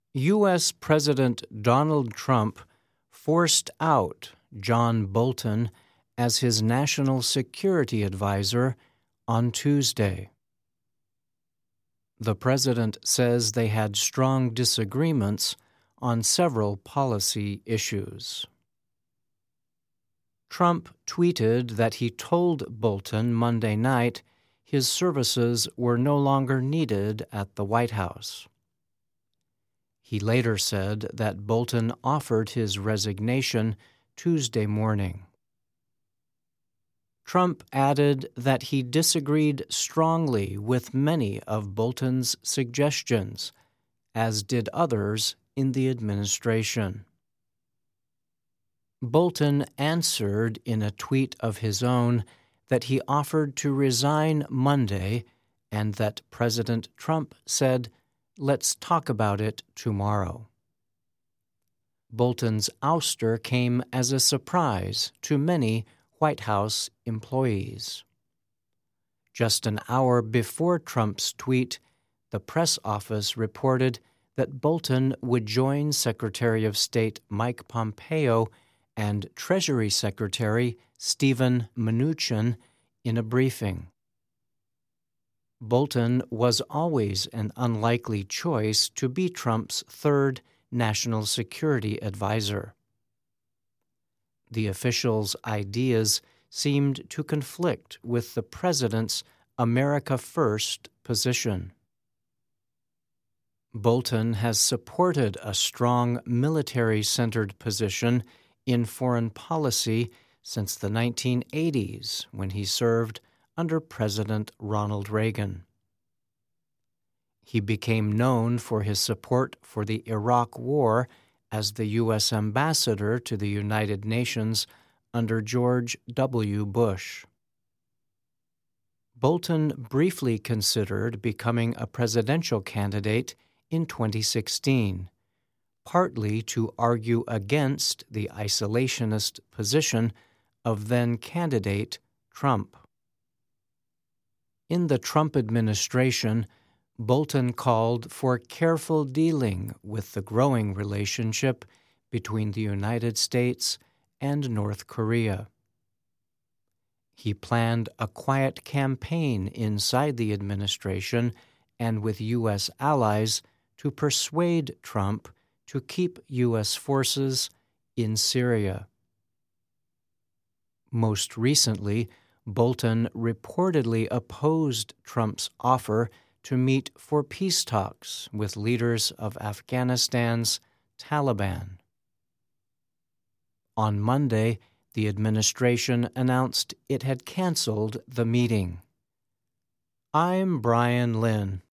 U.S. President Donald Trump forced out John Bolton as his national security advisor on Tuesday. The president says they had strong disagreements on several policy issues. Trump tweeted that he told Bolton Monday night his services were no longer needed at the White House. He later said that Bolton offered his resignation Tuesday morning. Trump added that he disagreed strongly with many of Bolton's suggestions, as did others in the administration. Bolton answered in a tweet of his own that he offered to resign Monday and that President Trump said, "Let's talk about it tomorrow." Bolton's ouster came as a surprise to many White House employees. Just an hour before Trump's tweet, the press office reported that Bolton would join Secretary of State Mike Pompeo and Treasury Secretary Steven Mnuchin in a briefing. Bolton was always an unlikely choice to be Trump's third national security advisor. The official's ideas seemed to conflict with the president's America First position. Bolton has supported a strong military-centered position in foreign policy since the 1980s, when he served under President Ronald Reagan. He became known for his support for the Iraq War as the U.S. ambassador to the United Nations under George W. Bush. Bolton briefly considered becoming a presidential candidate in 2016, partly to argue against the isolationist position of then-candidate Trump. In the Trump administration, Bolton called for careful dealing with the growing relationship between the United States and North Korea. He planned a quiet campaign inside the administration and with U.S. allies to persuade Trump to keep U.S. forces in Syria. Most recently, Bolton reportedly opposed Trump's offer to meet for peace talks with leaders of Afghanistan's Taliban. On Monday, the administration announced it had canceled the meeting. I'm Brian Lynn.